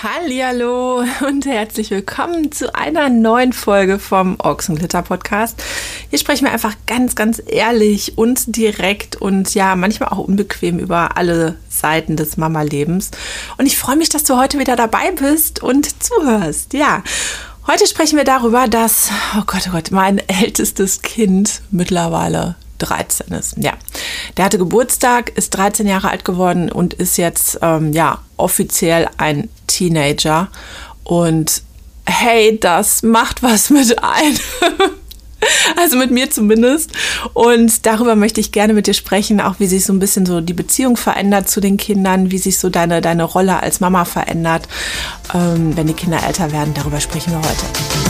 Hallihallo und herzlich willkommen zu einer neuen Folge vom Ochsenglitter Podcast. Hier sprechen wir einfach ganz ehrlich und direkt und ja, manchmal auch unbequem über alle Seiten des Mama-Lebens. Und ich freue mich, dass du heute wieder dabei bist und zuhörst. Ja, heute sprechen wir darüber, dass, oh Gott, mein ältestes Kind mittlerweile 13 ist. Ja, der hatte Geburtstag, ist 13 Jahre alt geworden und ist jetzt offiziell ein Teenager. Und hey, das macht was mit einem. Also mit mir zumindest. Und darüber möchte ich gerne mit dir sprechen, auch wie sich so ein bisschen so die Beziehung verändert zu den Kindern, wie sich so deine Rolle als Mama verändert, wenn die Kinder älter werden. Darüber sprechen wir heute.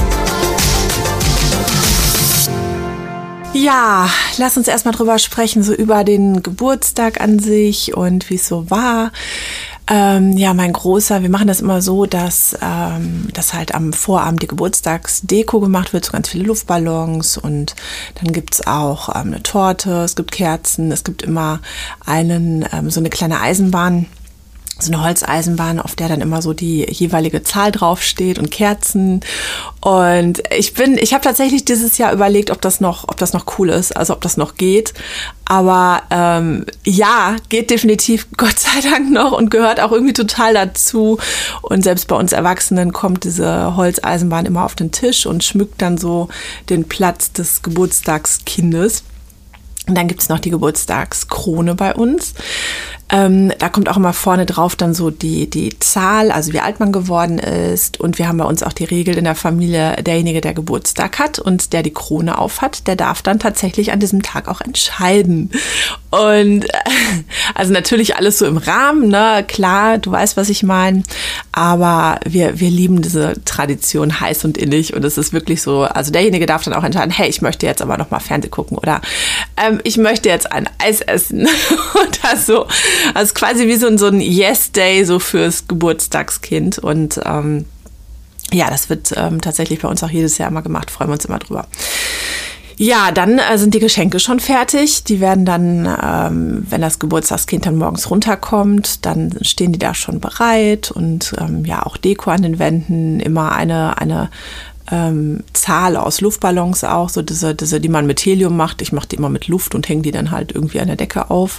Ja, lass uns erstmal drüber sprechen, so über den Geburtstag an sich und wie es so war. Mein Großer, wir machen das immer so, dass halt am Vorabend die Geburtstagsdeko gemacht wird, so ganz viele Luftballons und dann gibt's auch eine Torte, es gibt Kerzen, es gibt immer so eine kleine Eisenbahn, so eine Holzeisenbahn, auf der dann immer so die jeweilige Zahl draufsteht und Kerzen. Und ich habe tatsächlich dieses Jahr überlegt, ob das noch cool ist, also ob das noch geht. Aber geht definitiv, Gott sei Dank noch und gehört auch irgendwie total dazu. Und selbst bei uns Erwachsenen kommt diese Holzeisenbahn immer auf den Tisch und schmückt dann so den Platz des Geburtstagskindes. Und dann gibt's noch die Geburtstagskrone bei uns. Da kommt auch immer vorne drauf dann so die Zahl, also wie alt man geworden ist. Und wir haben bei uns auch die Regel in der Familie, derjenige, der Geburtstag hat und der die Krone aufhat, der darf dann tatsächlich an diesem Tag auch entscheiden. Und also natürlich alles so im Rahmen, ne? Klar, du weißt, was ich meine. Aber wir lieben diese Tradition heiß und innig. Und es ist wirklich so, also derjenige darf dann auch entscheiden, hey, ich möchte jetzt aber noch mal Fernsehen gucken oder ich möchte jetzt ein Eis essen oder so. Also quasi wie so ein Yes-Day so fürs Geburtstagskind. Und das wird tatsächlich bei uns auch jedes Jahr immer gemacht. Freuen wir uns immer drüber. Ja, dann sind die Geschenke schon fertig. Die werden dann, wenn das Geburtstagskind dann morgens runterkommt, dann stehen die da schon bereit. Und auch Deko an den Wänden, immer eine Zahl aus Luftballons auch, so diese, die man mit Helium macht. Ich mache die immer mit Luft und hänge die dann halt irgendwie an der Decke auf.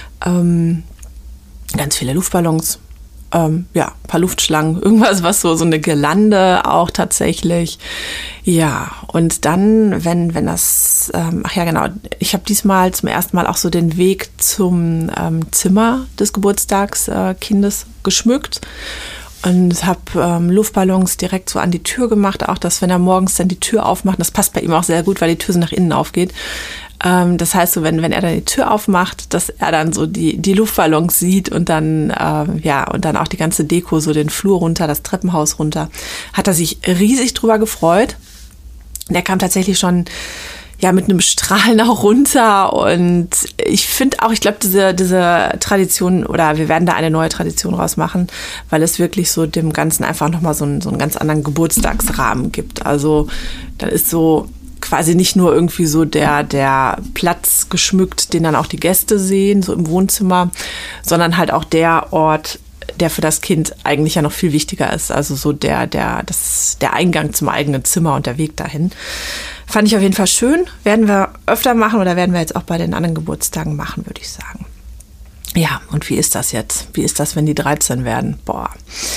Ganz viele Luftballons, ein paar Luftschlangen, irgendwas, was so eine Girlande auch tatsächlich. Ja, und dann, wenn das, ich habe diesmal zum ersten Mal auch so den Weg zum Zimmer des Geburtstagskindes geschmückt. Und habe Luftballons direkt so an die Tür gemacht, auch dass, wenn er morgens dann die Tür aufmacht, das passt bei ihm auch sehr gut, weil die Tür so nach innen aufgeht. Das heißt so, wenn er dann die Tür aufmacht, dass er dann so die Luftballons sieht und dann, und dann auch die ganze Deko, so den Flur runter, das Treppenhaus runter, hat er sich riesig drüber gefreut. Der kam tatsächlich schon mit einem Strahlen auch runter und ich finde auch, ich glaube, diese Tradition, oder wir werden da eine neue Tradition rausmachen, weil es wirklich so dem Ganzen einfach nochmal so einen ganz anderen Geburtstagsrahmen gibt. Also dann ist so quasi nicht nur irgendwie so der Platz geschmückt, den dann auch die Gäste sehen, so im Wohnzimmer, sondern halt auch der Ort, der für das Kind eigentlich ja noch viel wichtiger ist. Also so der Eingang zum eigenen Zimmer und der Weg dahin. Fand ich auf jeden Fall schön. Werden wir öfter machen oder werden wir jetzt auch bei den anderen Geburtstagen machen, würde ich sagen. Ja, und wie ist das jetzt? Wie ist das, wenn die 13 werden? Boah.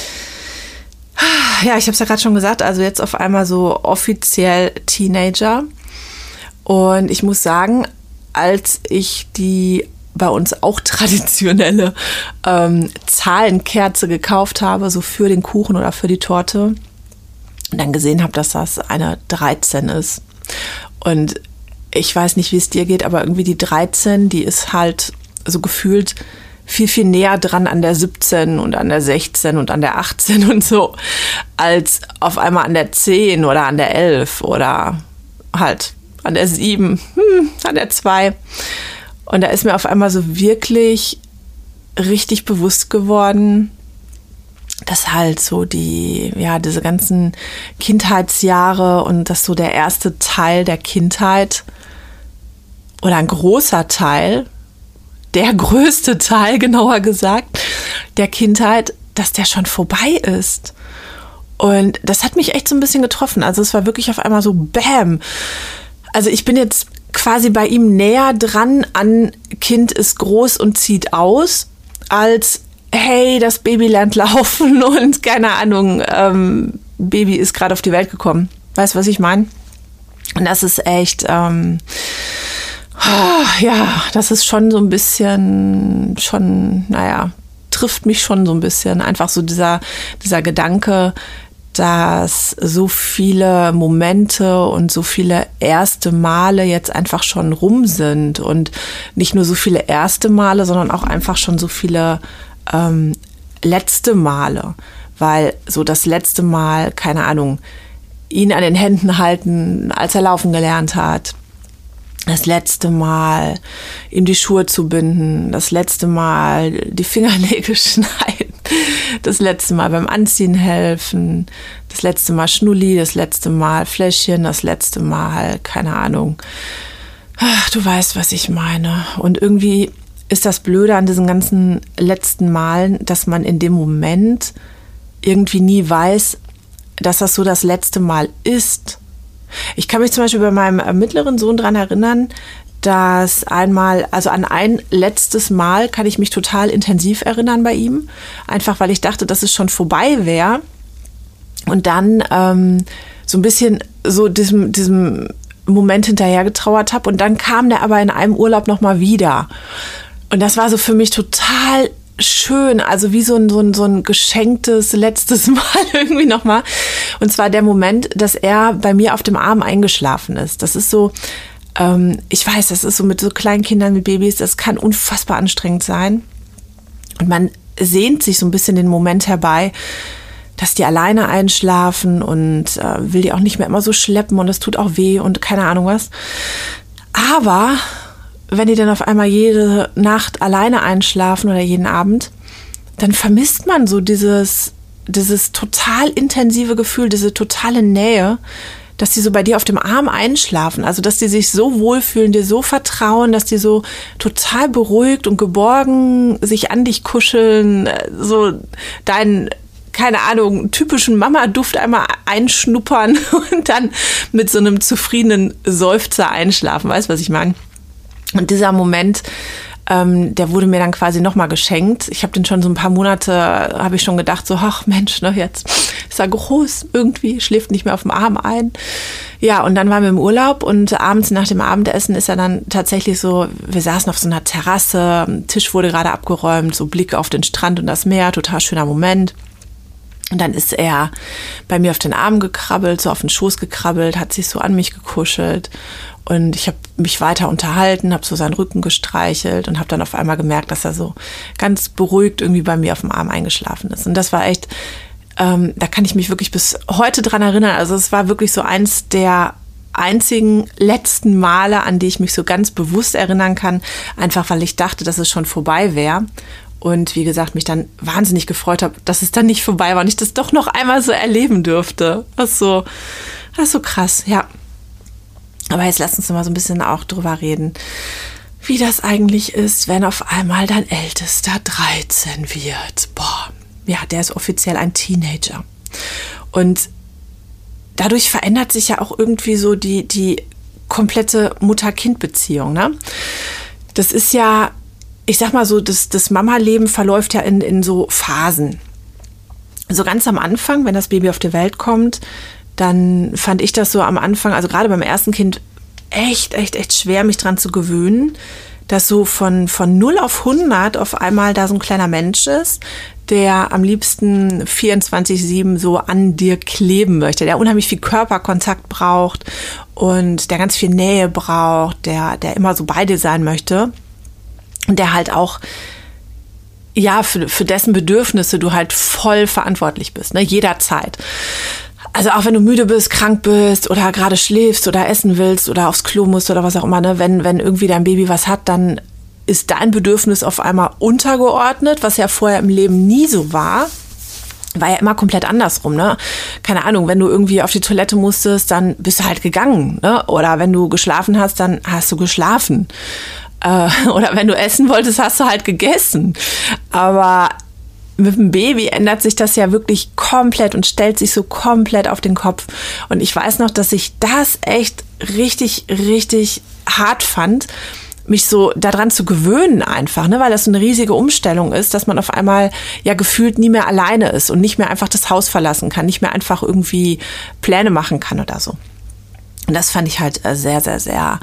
Ja, ich habe es ja gerade schon gesagt, also jetzt auf einmal so offiziell Teenager. Und ich muss sagen, als ich die bei uns auch traditionelle Zahlenkerze gekauft habe, so für den Kuchen oder für die Torte, und dann gesehen habe, dass das eine 13 ist. Und ich weiß nicht, wie es dir geht, aber irgendwie die 13, die ist halt so gefühlt viel näher dran an der 17 und an der 16 und an der 18 und so, als auf einmal an der 10 oder an der 11 oder halt an der 7, an der 2. Und da ist mir auf einmal so wirklich richtig bewusst geworden, dass halt so diese ganzen Kindheitsjahre und dass so der erste Teil der Kindheit oder ein großer Teil, der größte Teil, genauer gesagt, der Kindheit dass der schon vorbei ist. Und das hat mich echt so ein bisschen getroffen. Also es war wirklich auf einmal so Bäm. Also ich bin jetzt quasi bei ihm näher dran an Kind ist groß und zieht aus, als hey, das Baby lernt laufen und keine Ahnung, Baby ist gerade auf die Welt gekommen. Weißt du, was ich meine? Und das ist echt, das ist schon so ein bisschen, trifft mich schon so ein bisschen. Einfach so dieser Gedanke, dass so viele Momente und so viele erste Male jetzt einfach schon rum sind und nicht nur so viele erste Male, sondern auch einfach schon so viele letzte Male, weil so das letzte Mal, keine Ahnung, ihn an den Händen halten, als er laufen gelernt hat, das letzte Mal ihm die Schuhe zu binden, das letzte Mal die Fingernägel schneiden, das letzte Mal beim Anziehen helfen, das letzte Mal Schnulli, das letzte Mal Fläschchen, das letzte Mal, keine Ahnung. Ach, du weißt, was ich meine. Und irgendwie ist das Blöde an diesen ganzen letzten Malen, dass man in dem Moment irgendwie nie weiß, dass das so das letzte Mal ist. Ich kann mich zum Beispiel bei meinem mittleren Sohn daran erinnern, dass einmal, also an ein letztes Mal kann ich mich total intensiv erinnern bei ihm, einfach weil ich dachte, dass es schon vorbei wäre und dann so ein bisschen so diesem Moment hinterher getrauert habe und dann kam der aber in einem Urlaub nochmal wieder und das war so für mich total schön, also wie so ein geschenktes letztes Mal irgendwie nochmal. Und zwar der Moment, dass er bei mir auf dem Arm eingeschlafen ist. Das ist so, ich weiß, das ist so mit so kleinen Kindern, mit Babys, das kann unfassbar anstrengend sein. Und man sehnt sich so ein bisschen den Moment herbei, dass die alleine einschlafen und will die auch nicht mehr immer so schleppen und es tut auch weh und keine Ahnung was. Aber wenn die dann auf einmal jede Nacht alleine einschlafen oder jeden Abend, dann vermisst man so dieses total intensive Gefühl, diese totale Nähe, dass die so bei dir auf dem Arm einschlafen. Also, dass die sich so wohlfühlen, dir so vertrauen, dass die so total beruhigt und geborgen sich an dich kuscheln, so deinen, keine Ahnung, typischen Mama-Duft einmal einschnuppern und dann mit so einem zufriedenen Seufzer einschlafen. Weißt du, was ich meine? Und dieser Moment, der wurde mir dann quasi nochmal geschenkt. Ich habe den schon so ein paar Monate, habe ich schon gedacht, so, ach Mensch, ne, jetzt ist er groß irgendwie, schläft nicht mehr auf dem Arm ein. Ja, und dann waren wir im Urlaub und abends nach dem Abendessen ist er dann tatsächlich so, wir saßen auf so einer Terrasse, Tisch wurde gerade abgeräumt, so Blick auf den Strand und das Meer, total schöner Moment. Und dann ist er bei mir auf den Arm gekrabbelt, so auf den Schoß gekrabbelt, hat sich so an mich gekuschelt. Und ich habe mich weiter unterhalten, habe so seinen Rücken gestreichelt und habe dann auf einmal gemerkt, dass er so ganz beruhigt irgendwie bei mir auf dem Arm eingeschlafen ist. Und das war echt, da kann ich mich wirklich bis heute dran erinnern. Also es war wirklich so eins der einzigen letzten Male, an die ich mich so ganz bewusst erinnern kann, einfach weil ich dachte, dass es schon vorbei wäre. Und wie gesagt, mich dann wahnsinnig gefreut habe, dass es dann nicht vorbei war und ich das doch noch einmal so erleben durfte. Das ist so krass, ja. Aber jetzt lass uns mal so ein bisschen auch drüber reden, wie das eigentlich ist, wenn auf einmal dein Ältester 13 wird. Boah, ja, der ist offiziell ein Teenager. Und dadurch verändert sich ja auch irgendwie so die komplette Mutter-Kind-Beziehung, ne? Das ist ja, ich sag mal so, das Mama-Leben verläuft ja in so Phasen. So ganz am Anfang, wenn das Baby auf die Welt kommt, dann fand ich das so am Anfang, also gerade beim ersten Kind, echt schwer, mich dran zu gewöhnen, dass so von 0 auf 100 auf einmal da so ein kleiner Mensch ist, der am liebsten 24/7 so an dir kleben möchte, der unheimlich viel Körperkontakt braucht und der ganz viel Nähe braucht, der immer so bei dir sein möchte und der halt auch ja für dessen Bedürfnisse du halt voll verantwortlich bist, ne, jederzeit. Also auch wenn du müde bist, krank bist oder gerade schläfst oder essen willst oder aufs Klo musst oder was auch immer, ne, wenn irgendwie dein Baby was hat, dann ist dein Bedürfnis auf einmal untergeordnet, was ja vorher im Leben nie so war. War ja immer komplett andersrum, ne? Keine Ahnung, wenn du irgendwie auf die Toilette musstest, dann bist du halt gegangen, ne? Oder wenn du geschlafen hast, dann hast du geschlafen. Oder wenn du essen wolltest, hast du halt gegessen. Aber mit dem Baby ändert sich das ja wirklich komplett und stellt sich so komplett auf den Kopf. Und ich weiß noch, dass ich das echt richtig, richtig hart fand, mich so daran zu gewöhnen einfach, ne, weil das so eine riesige Umstellung ist, dass man auf einmal ja gefühlt nie mehr alleine ist und nicht mehr einfach das Haus verlassen kann, nicht mehr einfach irgendwie Pläne machen kann oder so. Und das fand ich halt sehr, sehr, sehr,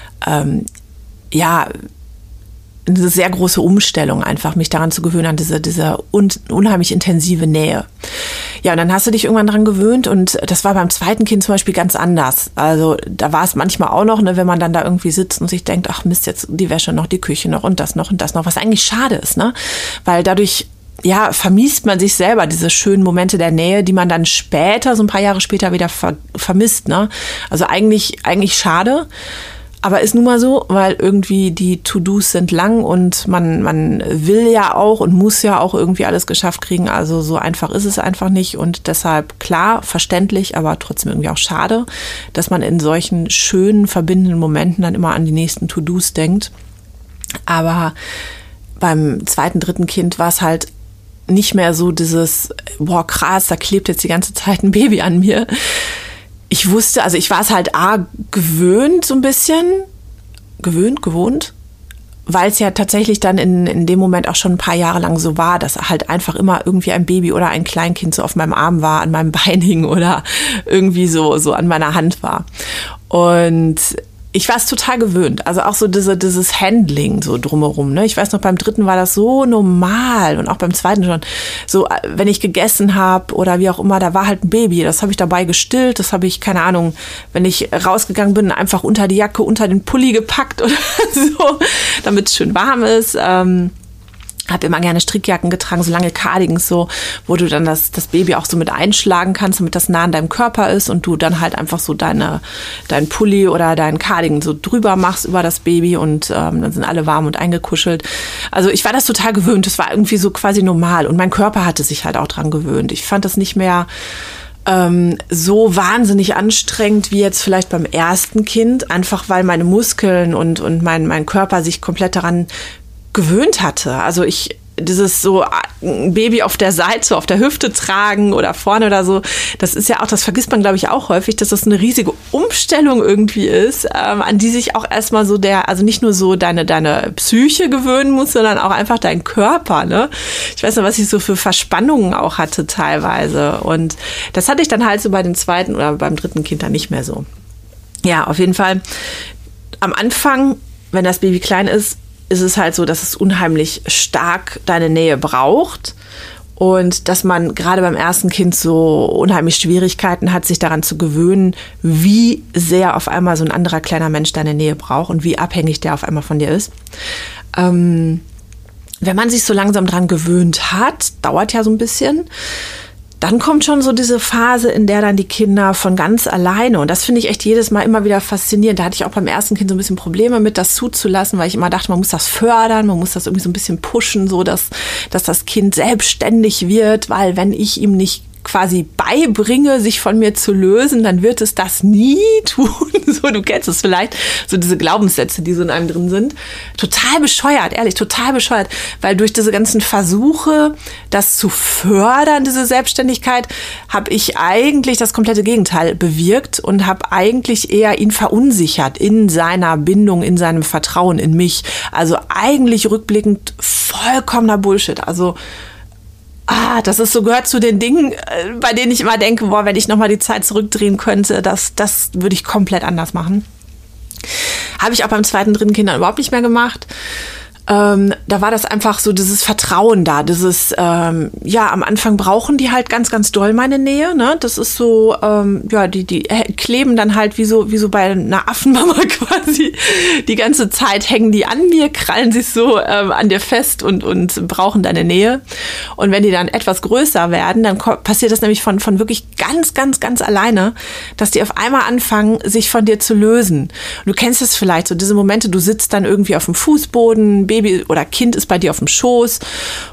ja, eine sehr große Umstellung einfach, mich daran zu gewöhnen, an diese unheimlich intensive Nähe. Ja, und dann hast du dich irgendwann dran gewöhnt und das war beim zweiten Kind zum Beispiel ganz anders. Also da war es manchmal auch noch, ne, wenn man dann da irgendwie sitzt und sich denkt, ach Mist, jetzt die Wäsche noch, die Küche noch und das noch, was eigentlich schade ist, ne? Weil dadurch, ja, vermisst man sich selber diese schönen Momente der Nähe, die man dann später, so ein paar Jahre später wieder vermisst, ne? Also eigentlich schade. Aber ist nun mal so, weil irgendwie die To-Dos sind lang und man will ja auch und muss ja auch irgendwie alles geschafft kriegen. Also so einfach ist es einfach nicht und deshalb klar, verständlich, aber trotzdem irgendwie auch schade, dass man in solchen schönen, verbindenden Momenten dann immer an die nächsten To-Dos denkt. Aber beim zweiten, dritten Kind war es halt nicht mehr so dieses, boah krass, da klebt jetzt die ganze Zeit ein Baby an mir. Ich wusste, also ich war es halt gewöhnt so ein bisschen, gewohnt, weil es ja tatsächlich dann in dem Moment auch schon ein paar Jahre lang so war, dass halt einfach immer irgendwie ein Baby oder ein Kleinkind so auf meinem Arm war, an meinem Bein hing oder irgendwie so an meiner Hand war. Und ich war es total gewöhnt, also auch so dieses Handling so drumherum, ne? Ich weiß noch, beim dritten war das so normal und auch beim zweiten schon. So, wenn ich gegessen habe oder wie auch immer, da war halt ein Baby, das habe ich dabei gestillt, das habe ich, keine Ahnung, wenn ich rausgegangen bin, einfach unter die Jacke, unter den Pulli gepackt oder so, damit es schön warm ist. Habe immer gerne Strickjacken getragen, so lange Cardigans so, wo du dann das Baby auch so mit einschlagen kannst, damit das nah an deinem Körper ist und du dann halt einfach so dein Pulli oder dein Cardigan so drüber machst über das Baby und dann sind alle warm und eingekuschelt. Also ich war das total gewöhnt, das war irgendwie so quasi normal und mein Körper hatte sich halt auch dran gewöhnt. Ich fand das nicht mehr so wahnsinnig anstrengend wie jetzt vielleicht beim ersten Kind, einfach weil meine Muskeln und mein Körper sich komplett daran gewöhnt hatte. Also dieses so ein Baby auf der Seite, auf der Hüfte tragen oder vorne oder so, das ist ja auch, das vergisst man glaube ich auch häufig, dass das eine riesige Umstellung irgendwie ist, an die sich auch erstmal so also nicht nur so deine Psyche gewöhnen muss, sondern auch einfach dein Körper, ne? Ich weiß noch, was ich so für Verspannungen auch hatte teilweise und das hatte ich dann halt so bei dem zweiten oder beim dritten Kind dann nicht mehr so. Ja, auf jeden Fall am Anfang, wenn das Baby klein ist es halt so, dass es unheimlich stark deine Nähe braucht und dass man gerade beim ersten Kind so unheimlich Schwierigkeiten hat, sich daran zu gewöhnen, wie sehr auf einmal so ein anderer kleiner Mensch deine Nähe braucht und wie abhängig der auf einmal von dir ist. Wenn man sich so langsam dran gewöhnt hat, dauert ja so ein bisschen, dann kommt schon so diese Phase, in der dann die Kinder von ganz alleine, und das finde ich echt jedes Mal immer wieder faszinierend, da hatte ich auch beim ersten Kind so ein bisschen Probleme mit, das zuzulassen, weil ich immer dachte, man muss das fördern, man muss das irgendwie so ein bisschen pushen, so dass das Kind selbstständig wird, weil wenn ich ihm nicht quasi beibringe, sich von mir zu lösen, dann wird es das nie tun. So, du kennst es vielleicht, so diese Glaubenssätze, die so in einem drin sind. Total bescheuert, ehrlich, total bescheuert, weil durch diese ganzen Versuche, das zu fördern, diese Selbstständigkeit, habe ich eigentlich das komplette Gegenteil bewirkt und habe eigentlich eher ihn verunsichert in seiner Bindung, in seinem Vertrauen in mich. Also eigentlich rückblickend vollkommener Bullshit. Also das ist so, gehört zu den Dingen, bei denen ich immer denke, boah, wenn ich nochmal die Zeit zurückdrehen könnte, das würde ich komplett anders machen. Habe ich auch beim zweiten, dritten Kind dann überhaupt nicht mehr gemacht. Da war das einfach so dieses Vertrauen da, dieses, am Anfang brauchen die halt ganz, ganz doll meine Nähe, ne? Das ist so, die kleben dann halt wie so bei einer Affenmama quasi. Die ganze Zeit hängen die an mir, krallen sich so an dir fest und brauchen deine Nähe. Und wenn die dann etwas größer werden, dann passiert das nämlich von wirklich ganz, ganz, ganz alleine, dass die auf einmal anfangen, sich von dir zu lösen. Und du kennst es vielleicht, so diese Momente, du sitzt dann irgendwie auf dem Fußboden, Baby oder Kind ist bei dir auf dem Schoß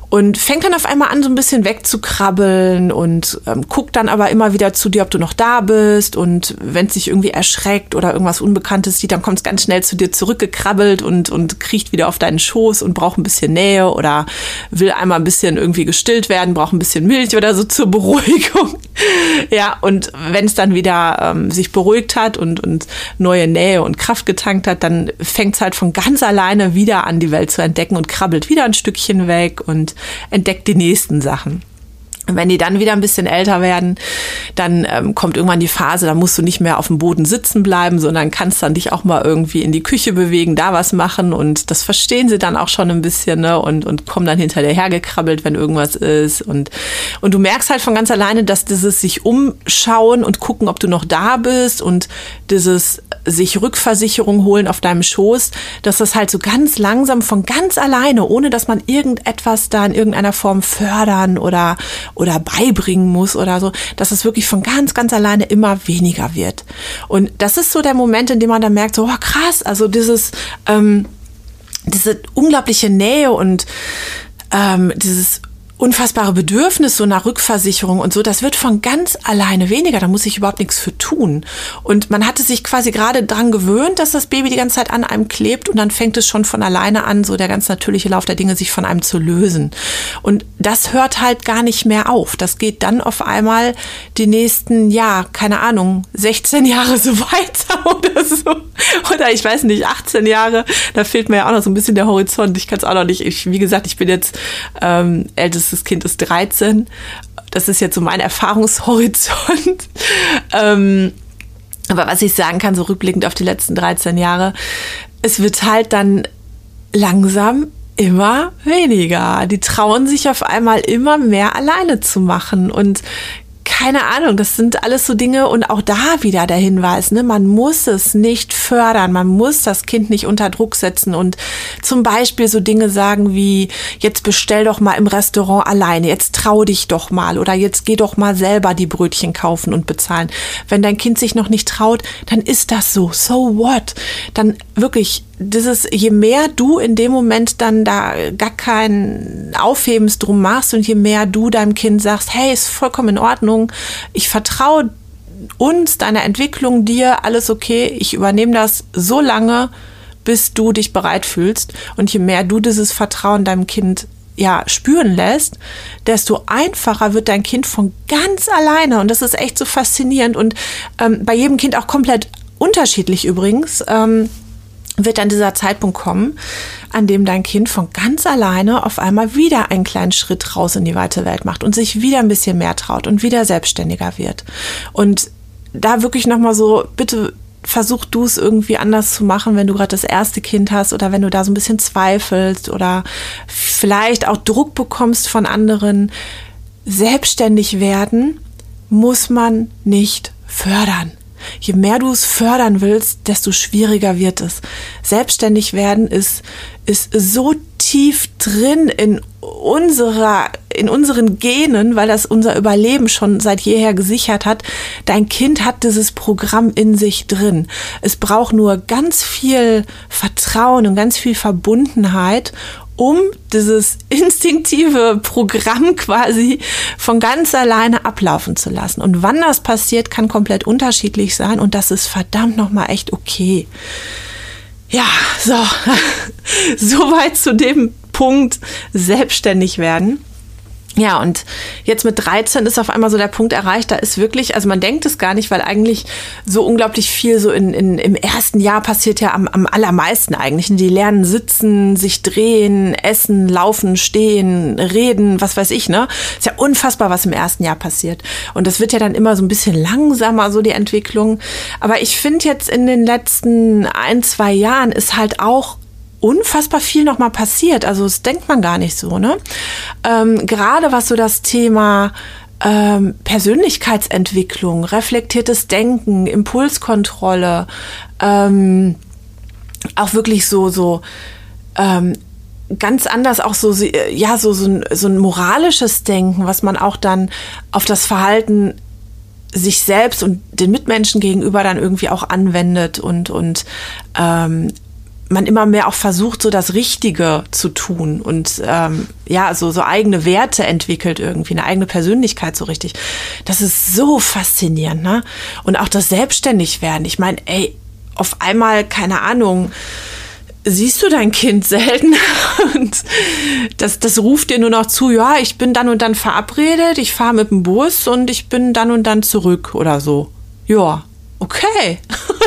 und fängt dann auf einmal an, so ein bisschen wegzukrabbeln und guckt dann aber immer wieder zu dir, ob du noch da bist, und wenn es sich irgendwie erschreckt oder irgendwas Unbekanntes sieht, dann kommt es ganz schnell zu dir zurückgekrabbelt und kriecht wieder auf deinen Schoß und braucht ein bisschen Nähe oder will einmal ein bisschen irgendwie gestillt werden, braucht ein bisschen Milch oder so zur Beruhigung. Ja, und wenn es dann wieder sich beruhigt hat und neue Nähe und Kraft getankt hat, dann fängt es halt von ganz alleine wieder an, die Welt zu entdecken und krabbelt wieder ein Stückchen weg und entdeckt die nächsten Sachen. Und wenn die dann wieder ein bisschen älter werden, dann kommt irgendwann die Phase, da musst du nicht mehr auf dem Boden sitzen bleiben, sondern kannst dann dich auch mal irgendwie in die Küche bewegen, da was machen, und das verstehen sie dann auch schon ein bisschen, ne? und kommen dann hinter dir hergekrabbelt, wenn irgendwas ist, und du merkst halt von ganz alleine, dass dieses sich umschauen und gucken, ob du noch da bist, und dieses sich Rückversicherung holen auf deinem Schoß, dass das halt so ganz langsam von ganz alleine, ohne dass man irgendetwas da in irgendeiner Form fördern oder beibringen muss oder so, dass es wirklich von ganz, ganz alleine immer weniger wird. Und das ist so der Moment, in dem man dann merkt, so, oh, krass, also diese unglaubliche Nähe und dieses unfassbare Bedürfnis so nach Rückversicherung und so, das wird von ganz alleine weniger, da muss ich überhaupt nichts für tun. Und man hatte sich quasi gerade dran gewöhnt, dass das Baby die ganze Zeit an einem klebt, und dann fängt es schon von alleine an, so der ganz natürliche Lauf der Dinge, sich von einem zu lösen. Und das hört halt gar nicht mehr auf. Das geht dann auf einmal die nächsten, keine Ahnung, 16 Jahre so weiter oder so. Oder ich weiß nicht, 18 Jahre, da fehlt mir ja auch noch so ein bisschen der Horizont. Ich kann es auch noch nicht, wie gesagt, ich bin jetzt ältestes Kind ist 13. Das ist jetzt so mein Erfahrungshorizont. Aber was ich sagen kann, so rückblickend auf die letzten 13 Jahre, es wird halt dann langsam immer weniger. Die trauen sich auf einmal immer mehr alleine zu machen, und keine Ahnung, das sind alles so Dinge, und auch da wieder der Hinweis, ne, man muss es nicht fördern, man muss das Kind nicht unter Druck setzen und zum Beispiel so Dinge sagen wie, jetzt bestell doch mal im Restaurant alleine, jetzt trau dich doch mal, oder jetzt geh doch mal selber die Brötchen kaufen und bezahlen. Wenn dein Kind sich noch nicht traut, dann ist das so what? Dann wirklich, je mehr du in dem Moment dann da gar kein Aufhebens drum machst und je mehr du deinem Kind sagst, hey, ist vollkommen in Ordnung, ich vertraue uns, deiner Entwicklung, dir, alles okay, ich übernehme das so lange, bis du dich bereit fühlst, und je mehr du dieses Vertrauen deinem Kind spüren lässt, desto einfacher wird dein Kind von ganz alleine, und das ist echt so faszinierend, und bei jedem Kind auch komplett unterschiedlich übrigens, wird dann dieser Zeitpunkt kommen, an dem dein Kind von ganz alleine auf einmal wieder einen kleinen Schritt raus in die weite Welt macht und sich wieder ein bisschen mehr traut und wieder selbstständiger wird. Und da wirklich nochmal so, bitte versuch du es irgendwie anders zu machen, wenn du gerade das erste Kind hast oder wenn du da so ein bisschen zweifelst oder vielleicht auch Druck bekommst von anderen. Selbstständig werden muss man nicht fördern. Je mehr du es fördern willst, desto schwieriger wird es. Selbstständig werden ist so tief drin in unseren Genen, weil das unser Überleben schon seit jeher gesichert hat. Dein Kind hat dieses Programm in sich drin. Es braucht nur ganz viel Vertrauen und ganz viel Verbundenheit, um dieses instinktive Programm quasi von ganz alleine ablaufen zu lassen. Und wann das passiert, kann komplett unterschiedlich sein, und das ist verdammt nochmal echt okay. Ja, soweit zu dem Punkt selbstständig werden. Ja, und jetzt mit 13 ist auf einmal so der Punkt erreicht, da ist wirklich, also man denkt es gar nicht, weil eigentlich so unglaublich viel so im ersten Jahr passiert ja am allermeisten eigentlich. Die lernen sitzen, sich drehen, essen, laufen, stehen, reden, was weiß ich, ne? Ist ja unfassbar, was im ersten Jahr passiert. Und das wird ja dann immer so ein bisschen langsamer, so die Entwicklung. Aber ich finde jetzt in den letzten 1-2 Jahren ist halt auch unfassbar viel nochmal passiert. Also das denkt man gar nicht so, ne? Gerade was so das Thema Persönlichkeitsentwicklung, reflektiertes Denken, Impulskontrolle, auch wirklich so ganz anders auch so ein moralisches Denken, was man auch dann auf das Verhalten sich selbst und den Mitmenschen gegenüber dann irgendwie auch anwendet und man immer mehr auch versucht, so das Richtige zu tun und so eigene Werte entwickelt irgendwie, eine eigene Persönlichkeit so richtig. Das ist so faszinierend, ne? Und auch das Selbstständigwerden. Ich meine, auf einmal, keine Ahnung, siehst du dein Kind selten und das ruft dir nur noch zu, ja, ich bin dann und dann verabredet, ich fahre mit dem Bus und ich bin dann und dann zurück oder so. Ja, okay.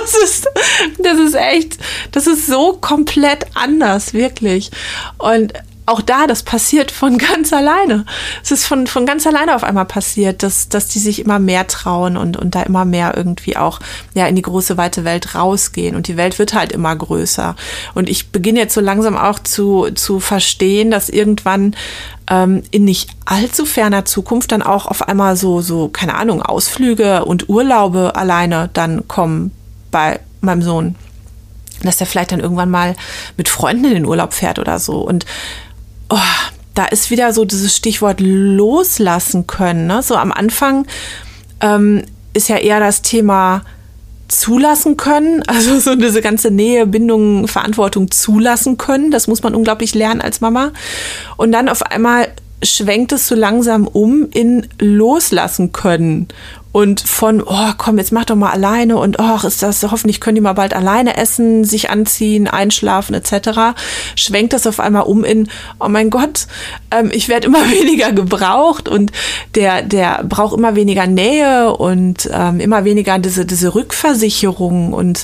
Das ist so komplett anders, wirklich. Und auch das passiert von ganz alleine. Es ist von ganz alleine auf einmal passiert, dass die sich immer mehr trauen und da immer mehr irgendwie auch in die große, weite Welt rausgehen. Und die Welt wird halt immer größer. Und ich beginne jetzt so langsam auch zu verstehen, dass irgendwann in nicht allzu ferner Zukunft dann auch auf einmal so, keine Ahnung, Ausflüge und Urlaube alleine dann kommen bei meinem Sohn. Dass der vielleicht dann irgendwann mal mit Freunden in den Urlaub fährt oder so. Und da ist wieder so dieses Stichwort loslassen können. Ne? So am Anfang ist ja eher das Thema zulassen können, also so diese ganze Nähe, Bindung, Verantwortung zulassen können. Das muss man unglaublich lernen als Mama. Und dann auf einmal schwenkt es so langsam um in loslassen können. Und von, komm, jetzt mach doch mal alleine und hoffentlich können die mal bald alleine essen, sich anziehen, einschlafen etc. Schwenkt das auf einmal um in, oh mein Gott, ich werde immer weniger gebraucht und der braucht immer weniger Nähe und immer weniger diese Rückversicherung und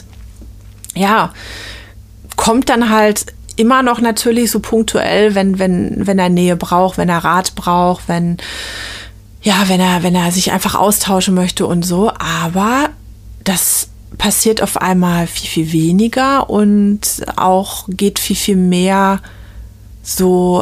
kommt dann halt immer noch natürlich so punktuell, wenn er Nähe braucht, wenn er Rat braucht, wenn er sich einfach austauschen möchte und so, aber das passiert auf einmal viel, viel weniger und auch geht viel, viel mehr so,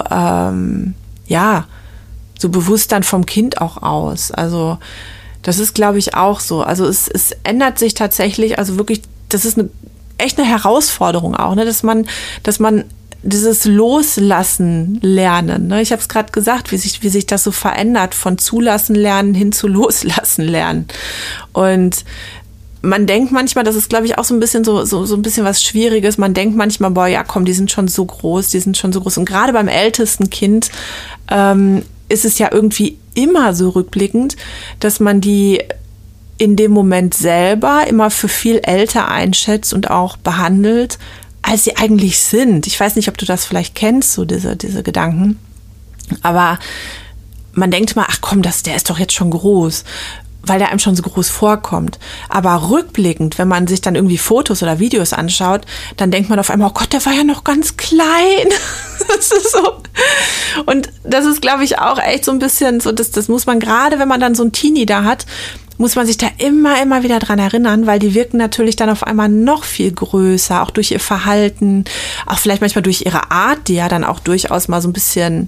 so bewusst dann vom Kind auch aus. Also das ist, glaube ich, auch so. Also es ändert sich tatsächlich, also wirklich, das ist echt eine Herausforderung auch, ne, dass man dieses Loslassen lernen. Ne? Ich habe es gerade gesagt, wie sich das so verändert, von Zulassen lernen hin zu Loslassen lernen. Und man denkt manchmal, das ist, glaube ich, auch so ein bisschen so ein bisschen was Schwieriges. Man denkt manchmal, die sind schon so groß. Und gerade beim ältesten Kind ist es ja irgendwie immer so rückblickend, dass man die in dem Moment selber immer für viel älter einschätzt und auch behandelt, als sie eigentlich sind. Ich weiß nicht, ob du das vielleicht kennst, so diese Gedanken. Aber man denkt mal, ach komm, der ist doch jetzt schon groß, weil der einem schon so groß vorkommt. Aber rückblickend, wenn man sich dann irgendwie Fotos oder Videos anschaut, dann denkt man auf einmal, oh Gott, der war ja noch ganz klein. Das ist so. Und das ist, glaube ich, auch echt so ein bisschen so, das muss man gerade, wenn man dann so einen Teenie da hat, muss man sich da immer wieder dran erinnern, weil die wirken natürlich dann auf einmal noch viel größer, auch durch ihr Verhalten, auch vielleicht manchmal durch ihre Art, die ja dann auch durchaus mal so ein bisschen,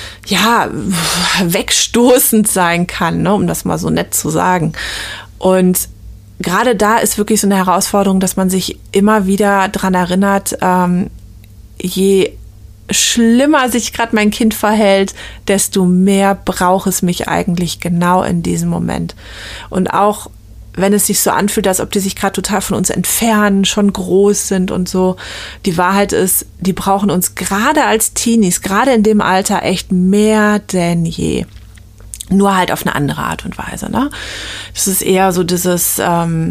wegstoßend sein kann, ne, um das mal so nett zu sagen. Und gerade da ist wirklich so eine Herausforderung, dass man sich immer wieder dran erinnert, je schlimmer sich gerade mein Kind verhält, desto mehr braucht es mich eigentlich genau in diesem Moment. Und auch wenn es sich so anfühlt, als ob die sich gerade total von uns entfernen, schon groß sind und so, die Wahrheit ist, die brauchen uns gerade als Teenies, gerade in dem Alter echt mehr denn je. Nur halt auf eine andere Art und Weise, ne? Das ist eher so dieses, du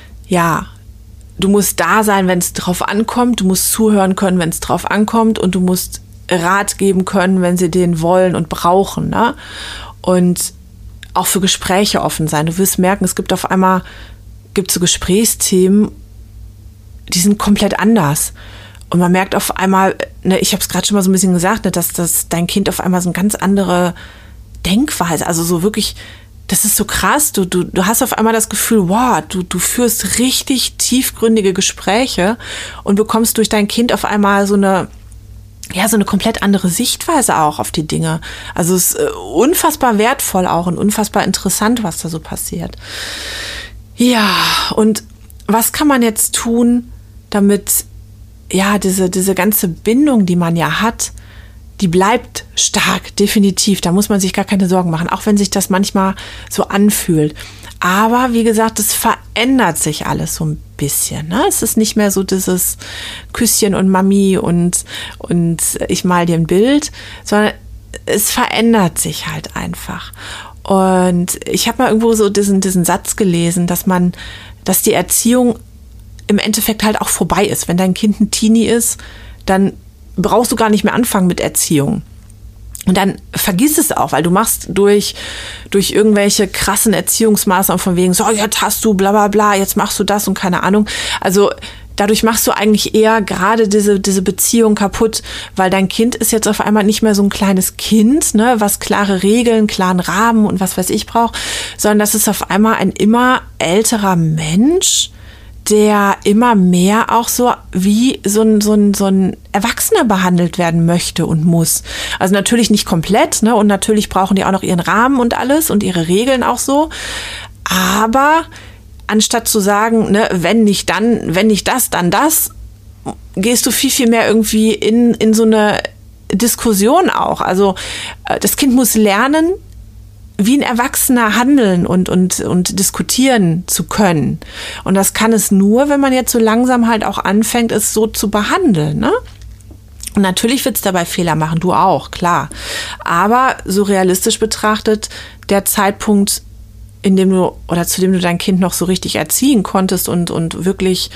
musst da sein, wenn es drauf ankommt, du musst zuhören können, wenn es drauf ankommt und du musst Rat geben können, wenn sie den wollen und brauchen, ne? Und auch für Gespräche offen sein. Du wirst merken, es gibt so Gesprächsthemen, die sind komplett anders. Und man merkt auf einmal, ne, ich habe es gerade schon mal so ein bisschen gesagt, ne, dass dein Kind auf einmal so eine ganz andere Denkweise, also so wirklich, das ist so krass, du hast auf einmal das Gefühl, wow, du führst richtig tiefgründige Gespräche und bekommst durch dein Kind auf einmal so eine komplett andere Sichtweise auch auf die Dinge. Also es ist unfassbar wertvoll auch und unfassbar interessant, was da so passiert. Ja, und was kann man jetzt tun, damit diese ganze Bindung, die man ja hat, die bleibt stark, definitiv. Da muss man sich gar keine Sorgen machen, auch wenn sich das manchmal so anfühlt. Aber wie gesagt, es verändert sich alles so ein bisschen. Ne? Es ist nicht mehr so dieses Küsschen und Mami und ich mal dir ein Bild, sondern es verändert sich halt einfach. Und ich habe mal irgendwo so diesen Satz gelesen, dass die Erziehung im Endeffekt halt auch vorbei ist. Wenn dein Kind ein Teenie ist, dann brauchst du gar nicht mehr anfangen mit Erziehung. Und dann vergiss es auch, weil du machst durch irgendwelche krassen Erziehungsmaßnahmen von wegen, so, jetzt hast du bla bla bla, jetzt machst du das und keine Ahnung. Also dadurch machst du eigentlich eher gerade diese Beziehung kaputt, weil dein Kind ist jetzt auf einmal nicht mehr so ein kleines Kind, ne, was klare Regeln, klaren Rahmen und was weiß ich braucht, sondern das ist auf einmal ein immer älterer Mensch, der immer mehr auch so wie so ein Erwachsener behandelt werden möchte und muss. Also natürlich nicht komplett, ne? Und natürlich brauchen die auch noch ihren Rahmen und alles und ihre Regeln auch so. Aber anstatt zu sagen, ne, wenn nicht das, dann das, gehst du viel, viel mehr irgendwie in so eine Diskussion auch. Also das Kind muss lernen, wie ein Erwachsener handeln und diskutieren zu können. Und das kann es nur, wenn man jetzt so langsam halt auch anfängt, es so zu behandeln, ne? Und natürlich wird es dabei Fehler machen, du auch, klar. Aber so realistisch betrachtet, der Zeitpunkt, zu dem du dein Kind noch so richtig erziehen konntest und wirklich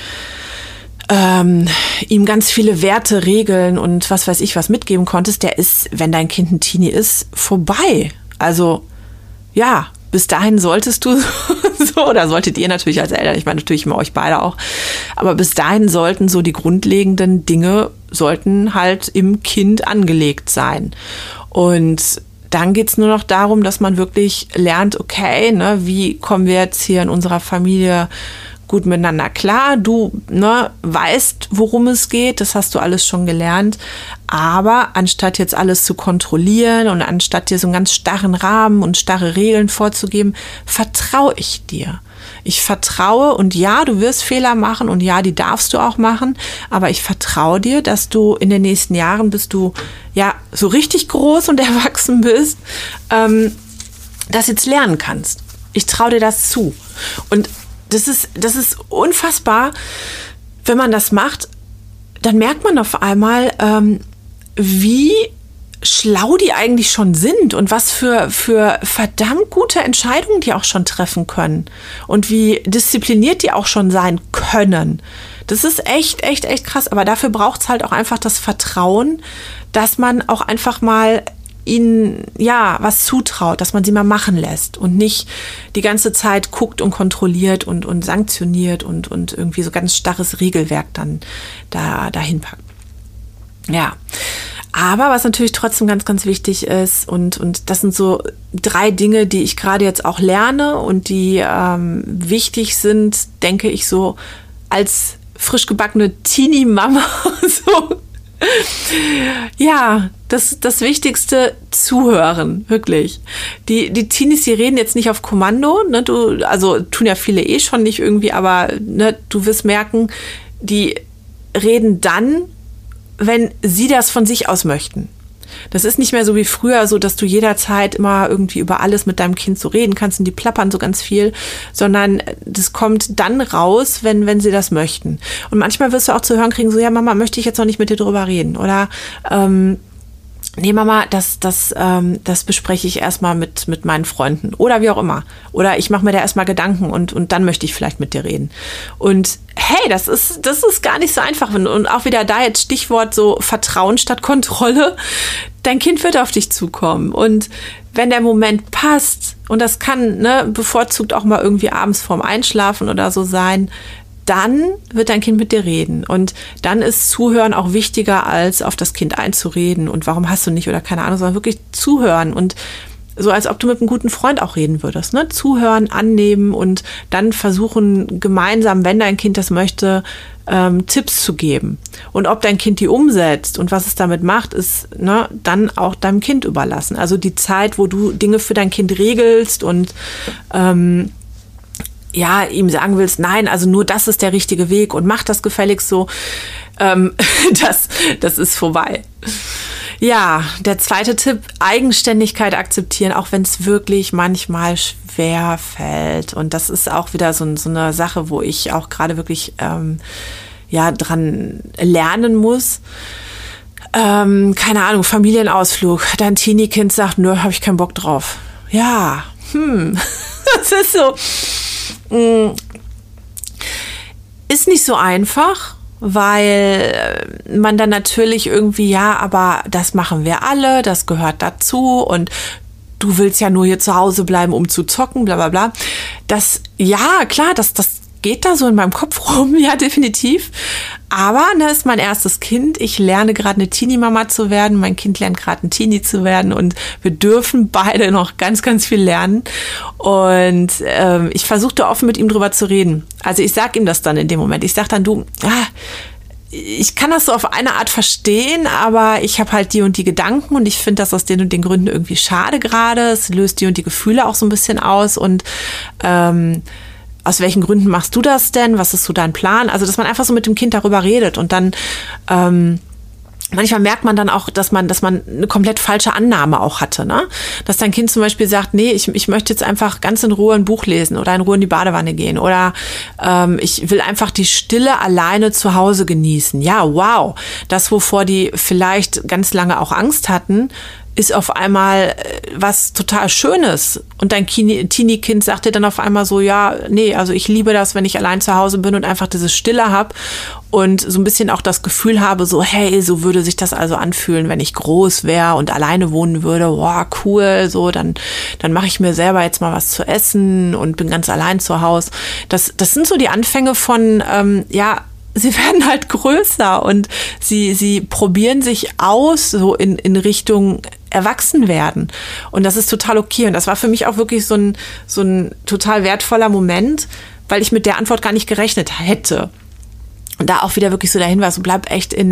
ihm ganz viele Werte, Regeln und was weiß ich was mitgeben konntest, der ist, wenn dein Kind ein Teenie ist, vorbei. Also ja, bis dahin solltest du so, oder solltet ihr natürlich als Eltern, ich meine natürlich immer euch beide auch, aber bis dahin sollten so die grundlegenden Dinge sollten halt im Kind angelegt sein. Und dann geht's nur noch darum, dass man wirklich lernt, okay, ne, wie kommen wir jetzt hier in unserer Familie gut miteinander klar. Du weißt, worum es geht, das hast du alles schon gelernt. Aber anstatt jetzt alles zu kontrollieren und anstatt dir so einen ganz starren Rahmen und starre Regeln vorzugeben, vertraue ich dir. Ich vertraue und ja, du wirst Fehler machen und ja, die darfst du auch machen, aber ich vertraue dir, dass du in den nächsten Jahren, bis du ja so richtig groß und erwachsen bist, das jetzt lernen kannst. Ich traue dir das zu. Und das ist unfassbar, wenn man das macht, dann merkt man auf einmal, wie schlau die eigentlich schon sind und was für verdammt gute Entscheidungen die auch schon treffen können und wie diszipliniert die auch schon sein können. Das ist echt krass, aber dafür braucht es halt auch einfach das Vertrauen, dass man auch einfach mal ihnen ja was zutraut, dass man sie mal machen lässt und nicht die ganze Zeit guckt und kontrolliert und sanktioniert und irgendwie so ganz starres Regelwerk dann dahin packt. Ja, aber was natürlich trotzdem ganz, ganz wichtig ist und das sind so 3 Dinge, die ich gerade jetzt auch lerne und die wichtig sind, denke ich, so als frisch gebackene Teenie-Mama so. Ja, das Wichtigste, zuhören, wirklich. Die Teenies, die reden jetzt nicht auf Kommando, ne, also tun ja viele schon nicht irgendwie, aber ne, du wirst merken, die reden dann, wenn sie das von sich aus möchten. Das ist nicht mehr so wie früher, so dass du jederzeit immer irgendwie über alles mit deinem Kind so reden kannst und die plappern so ganz viel, sondern das kommt dann raus, wenn sie das möchten. Und manchmal wirst du auch zu hören kriegen, so, ja Mama, möchte ich jetzt noch nicht mit dir drüber reden oder nee Mama, das bespreche ich erstmal mit meinen Freunden oder wie auch immer. Oder ich mache mir da erstmal Gedanken und dann möchte ich vielleicht mit dir reden. Und hey, das ist gar nicht so einfach. Und auch wieder da jetzt Stichwort so Vertrauen statt Kontrolle. Dein Kind wird auf dich zukommen. Und wenn der Moment passt, und das kann bevorzugt auch mal irgendwie abends vorm Einschlafen oder so sein, dann wird dein Kind mit dir reden. Und dann ist Zuhören auch wichtiger, als auf das Kind einzureden und warum hast du nicht oder keine Ahnung, sondern wirklich zuhören und so, als ob du mit einem guten Freund auch reden würdest. Ne? Zuhören, annehmen und dann versuchen gemeinsam, wenn dein Kind das möchte, Tipps zu geben. Und ob dein Kind die umsetzt und was es damit macht, ist dann auch deinem Kind überlassen. Also die Zeit, wo du Dinge für dein Kind regelst und ihm sagen willst, nein, also nur das ist der richtige Weg und mach das gefälligst so, das ist vorbei. Ja, der zweite Tipp, Eigenständigkeit akzeptieren, auch wenn es wirklich manchmal schwer fällt. Und das ist auch wieder so eine Sache, wo ich auch gerade wirklich dran lernen muss. Keine Ahnung, Familienausflug. Dein Teenie-Kind sagt, nö, habe ich keinen Bock drauf. Ja, das ist so, ist nicht so einfach, weil man dann natürlich irgendwie, ja, aber das machen wir alle, das gehört dazu und du willst ja nur hier zu Hause bleiben, um zu zocken, bla bla bla. Das, ja, klar, das geht da so in meinem Kopf rum, ja, definitiv. Aber das ist mein erstes Kind. Ich lerne gerade eine Teenie-Mama zu werden. Mein Kind lernt gerade ein Teenie zu werden. Und wir dürfen beide noch ganz, ganz viel lernen. Und ich versuche da offen mit ihm drüber zu reden. Also ich sage ihm das dann in dem Moment. Ich sage dann, ich kann das so auf eine Art verstehen, aber ich habe halt die und die Gedanken und ich finde das aus den und den Gründen irgendwie schade gerade. Es löst die und die Gefühle auch so ein bisschen aus und aus welchen Gründen machst du das denn? Was ist so dein Plan? Also, dass man einfach so mit dem Kind darüber redet und dann manchmal merkt man dann auch, dass man eine komplett falsche Annahme auch hatte, ne? Dass dein Kind zum Beispiel sagt, nee, ich möchte jetzt einfach ganz in Ruhe ein Buch lesen oder in Ruhe in die Badewanne gehen oder ich will einfach die Stille alleine zu Hause genießen. Ja, wow. Das, wovor die vielleicht ganz lange auch Angst hatten, ist auf einmal was total Schönes. Und dein Teenie-Kind sagt dir dann auf einmal so, ja, nee, also ich liebe das, wenn ich allein zu Hause bin und einfach diese Stille habe und so ein bisschen auch das Gefühl habe, so, hey, so würde sich das also anfühlen, wenn ich groß wäre und alleine wohnen würde. Wow, cool, so, dann mache ich mir selber jetzt mal was zu essen und bin ganz allein zu Hause. Das sind so die Anfänge von, sie werden halt größer und sie probieren sich aus, so in Richtung Erwachsenwerden. Und das ist total okay. Und das war für mich auch wirklich so ein total wertvoller Moment, weil ich mit der Antwort gar nicht gerechnet hätte. Und da auch wieder wirklich so der Hinweis, bleib echt im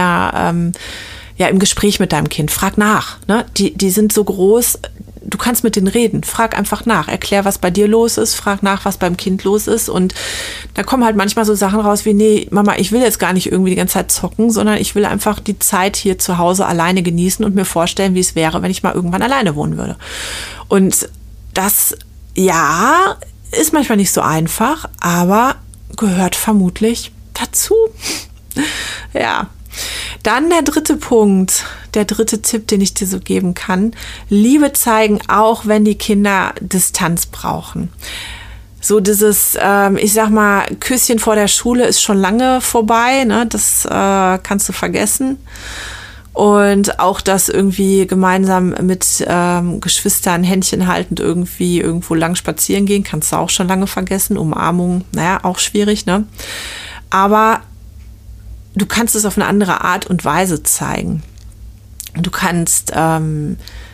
Gespräch mit deinem Kind. Frag nach. Ne? Die sind so groß, du kannst mit denen reden. Frag einfach nach. Erklär, was bei dir los ist. Frag nach, was beim Kind los ist. Und da kommen halt manchmal so Sachen raus wie, nee, Mama, ich will jetzt gar nicht irgendwie die ganze Zeit zocken, sondern ich will einfach die Zeit hier zu Hause alleine genießen und mir vorstellen, wie es wäre, wenn ich mal irgendwann alleine wohnen würde. Und das, ja, ist manchmal nicht so einfach, aber gehört vermutlich dazu. Ja. Dann der dritte Punkt, der dritte Tipp, den ich dir so geben kann. Liebe zeigen, auch wenn die Kinder Distanz brauchen. So dieses, ich sag mal, Küsschen vor der Schule ist schon lange vorbei, ne? Das kannst du vergessen. Und auch das irgendwie gemeinsam mit Geschwistern Händchen haltend irgendwie irgendwo lang spazieren gehen, kannst du auch schon lange vergessen. Umarmung, naja, auch schwierig, ne? Aber du kannst es auf eine andere Art und Weise zeigen. Du kannst deinem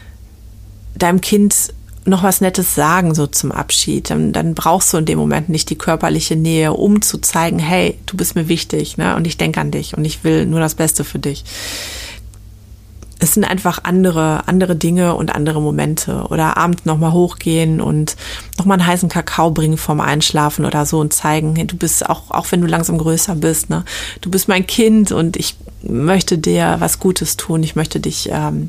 Kind noch was Nettes sagen, so zum Abschied. Dann brauchst du in dem Moment nicht die körperliche Nähe, um zu zeigen, hey, du bist mir wichtig, ne? Und ich denke an dich und ich will nur das Beste für dich. Es sind einfach andere Dinge und andere Momente. Oder abends nochmal hochgehen und nochmal einen heißen Kakao bringen vorm Einschlafen oder so und zeigen, hey, du bist auch wenn du langsam größer bist, ne? Du bist mein Kind und ich möchte dir was Gutes tun. Ich möchte dich,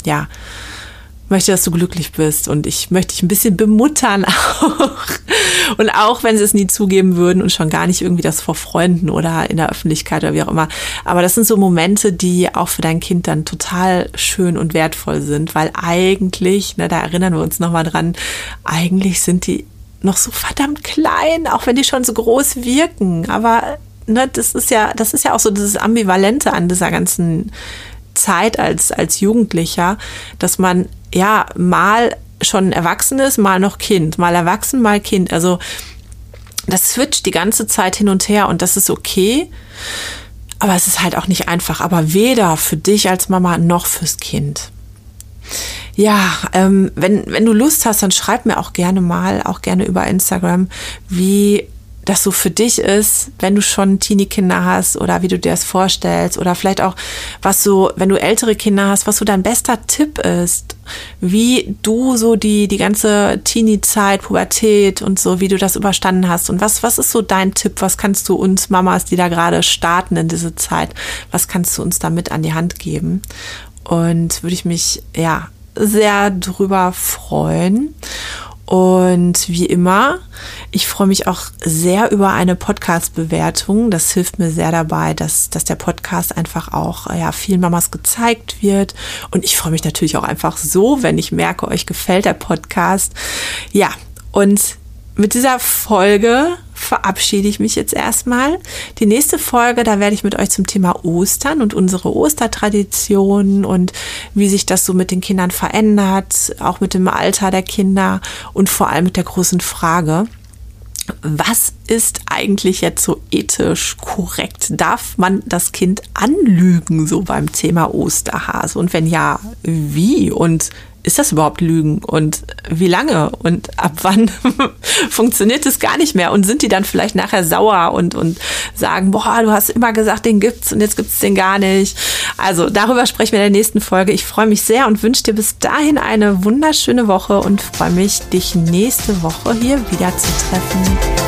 möchte, dass du glücklich bist und ich möchte dich ein bisschen bemuttern auch. Und auch, wenn sie es nie zugeben würden und schon gar nicht irgendwie das vor Freunden oder in der Öffentlichkeit oder wie auch immer. Aber das sind so Momente, die auch für dein Kind dann total schön und wertvoll sind, weil eigentlich, ne, da erinnern wir uns nochmal dran, eigentlich sind die noch so verdammt klein, auch wenn die schon so groß wirken. Aber ne, das ist ja auch so dieses Ambivalente an dieser ganzen Zeit als Jugendlicher, dass man ja mal schon erwachsen ist, mal noch Kind, mal erwachsen, mal Kind. Also das switcht die ganze Zeit hin und her und das ist okay, aber es ist halt auch nicht einfach. Aber weder für dich als Mama noch fürs Kind. Ja, wenn du Lust hast, dann schreib mir auch gerne über Instagram, wie das so für dich ist, wenn du schon Teenie-Kinder hast oder wie du dir das vorstellst oder vielleicht auch, was so, wenn du ältere Kinder hast, was so dein bester Tipp ist, wie du so die ganze Teenie-Zeit, Pubertät und so, wie du das überstanden hast und was ist so dein Tipp, was kannst du uns Mamas, die da gerade starten in diese Zeit, was kannst du uns da mit an die Hand geben? und würde ich mich sehr drüber freuen. Und wie immer, ich freue mich auch sehr über eine Podcast-Bewertung. Das hilft mir sehr dabei, dass der Podcast einfach auch vielen Mamas gezeigt wird. Und ich freue mich natürlich auch einfach so, wenn ich merke, euch gefällt der Podcast. Ja, und mit dieser Folge verabschiede ich mich jetzt erstmal. Die nächste Folge, da werde ich mit euch zum Thema Ostern und unsere Ostertraditionen und wie sich das so mit den Kindern verändert, auch mit dem Alter der Kinder und vor allem mit der großen Frage, was ist eigentlich jetzt so ethisch korrekt? Darf man das Kind anlügen, so beim Thema Osterhase? Und wenn ja, wie? Und ist das überhaupt Lügen? Und wie lange? Und ab wann funktioniert es gar nicht mehr? Und sind die dann vielleicht nachher sauer und sagen, boah, du hast immer gesagt, den gibt's und jetzt gibt's den gar nicht. Also darüber sprechen wir in der nächsten Folge. Ich freue mich sehr und wünsche dir bis dahin eine wunderschöne Woche und freue mich, dich nächste Woche hier wieder zu treffen.